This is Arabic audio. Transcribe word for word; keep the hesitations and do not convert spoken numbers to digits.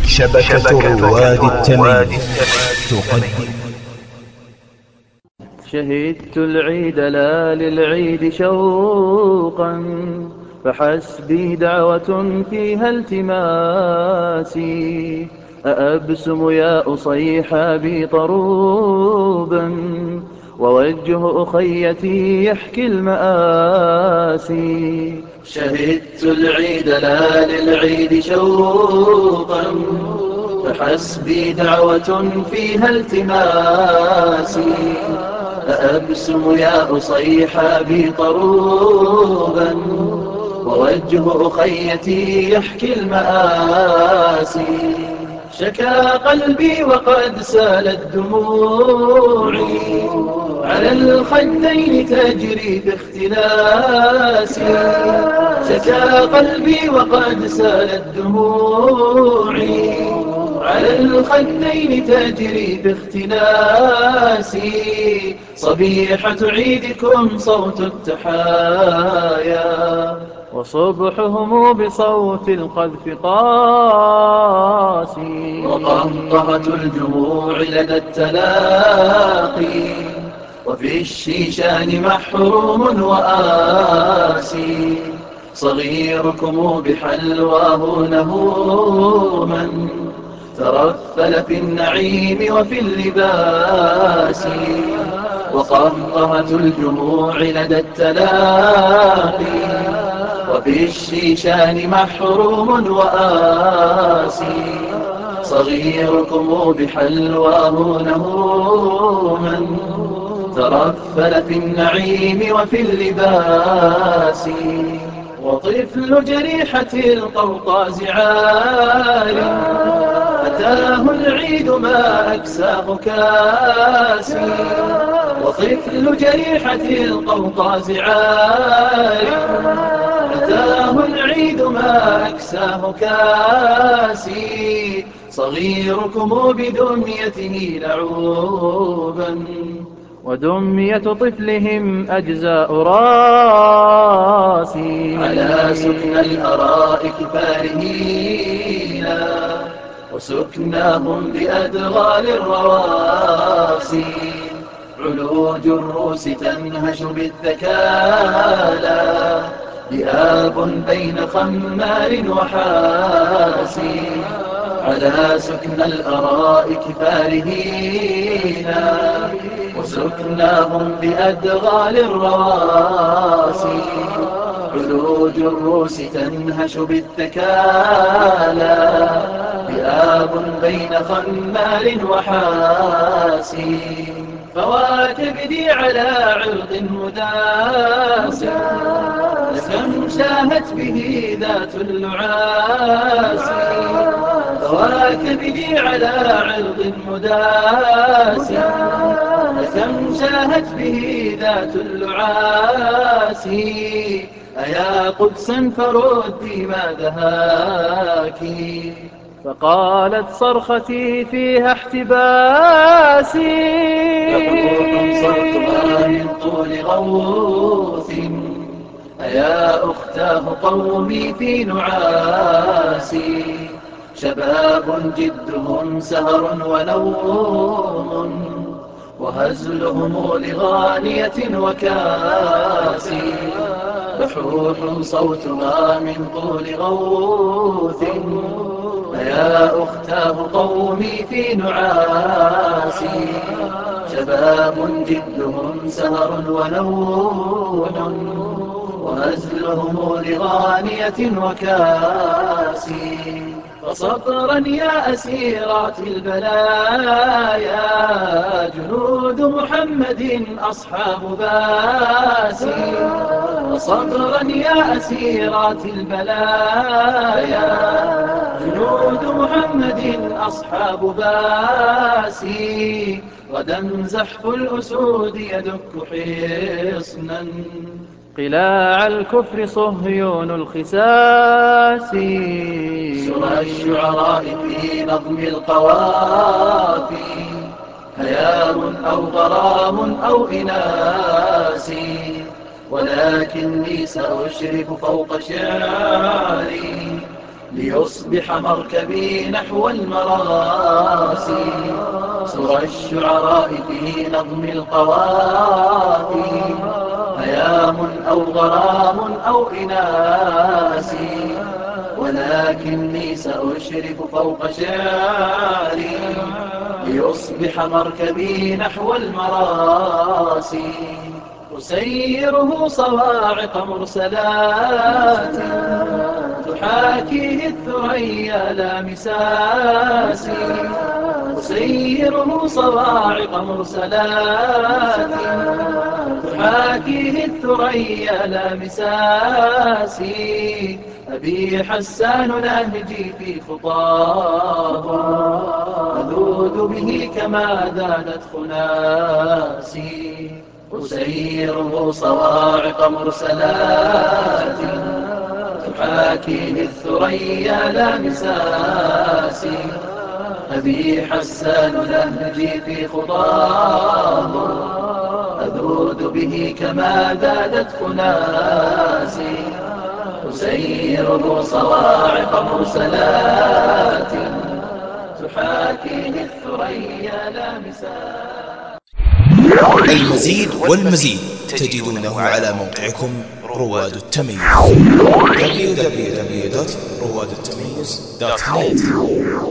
شبكة رواد التنين تقدم. شهدت العيد لا للعيد شوقا، فحسبي دعوة فيها التماسي. أأبسم يا أصيحابي طروبا، ووجه أخيتي يحكي المآسي. شهدت العيد لا للعيد شوقا، فحسبي دعوة فيها التماسي. أأبسم يا أصيحابي طروبا، ووجه أخيتي يحكي المآسي. شكا قلبي وقد سالت دموعي، على الخدين تجري باختلاسي. شكا قلبي وقد سالت دموعي، على الخدين تجري باختلاسي. صبيحة عيدكم صوت التحايا، وصبحهم بصوت القذف قاسي. وقهقهة الجموع لدى التلاقي، وفي الشيشان محروم وآسي. صغيركم بحلواه نهوما، ترفل في النعيم وفي اللباس. وقهقهة الجموع لدى التلاقي، وفي الشيشان محروم وآسي. صغيركم بحلواه نهوما، ترفل في النعيم وفي اللباس. وطفل جريحة القوقاز عار، أتاه العيد ما أكساه كاسي. وطفل جريحة القوقاز عار، أتاه العيد ما أكساه كاسي. صغيركم بدميته لعوبا، ودمية طفلهم أجزاء راسي. على سكن الأرائك فارهين، وسكناهم بأدغال الرواسي. علوج الروس تنهش بالثكالى، ذئاب بين خمار وحاسي. على سكن الأرائك فارهين، وسكناهم بأدغال الرواسي. علوج الروس تنهش بالثكالى، ذئاب بين خمار وحاسي. فواكبدي على عرض مداس، لكم شاهت به ذات اللعاس. فواكبدي على عرض مداس، لكم شاهت به ذات اللعاس. أيا قدسا فردي ما دهاك، فقالت صرختي فيها احتباسي. يقول صوتها من طول غوث، أيا أختاه قومي في نعاسي. شباب جدهم سهر ونوم، وهزلهم لغانية وكاسي. بحوح صوتها من طول غوث، أيا أختاه قومي في نعاسي. شباب جدهم سهر ونوم، وهزلهم لغانية وكاسي. فصبرا يا أسيرات البلايا، جنود محمد أصحاب باسي. فصبرا يا أسيرات البلايا، جنود محمد أصحاب باسي. غدا زحف الأسود يدك حصنا، قلاع الكفر صهيون الخساس. سرى الشعراء في نظم القوافي، هيام أو غرام أو إناس. ولكني سأشرف فوق شعري ليصبح مركبي نحو المراسي سرى الشعراء في نظم القوافي هيام أو غرام أو إناسي ولكني سأشرف فوق شعري ليصبح مركبي نحو المراسي أسيره صواعق مرسلات تحاكيه الثريا لامساسي أسيره صواعق مرسلات تحاكيه الثريا لامساسي أبي حسان نهجي في خطاه أذود به كما ذادت خناسي أسيره صواعق مرسلات تحاكيه الثريا لامساسي أبي حسان نهجي في خطاه أذود به كما ذادت خناسي أسيره صواعق مرسلات تحاكيه الثريا لامساسي. المزيد والمزيد تجدونه على موقعكم رواد التميز دبليو دبليو دبليو دوت رواد التميز دوت نت.